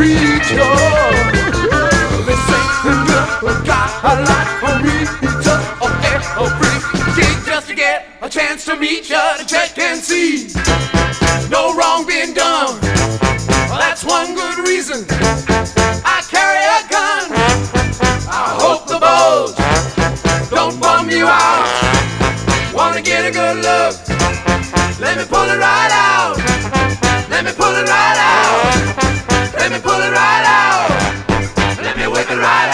preacher. They say the got a lot of reason every gig just to get a chance to meet you, to check and see no wrong being done. Well, that's one good reason I carry a gun. I hope the bulge don't bum you out. Wanna get a good look? Let me pull it right out. Let me pull it right out. Let me pull it right out. Let me whip it right out.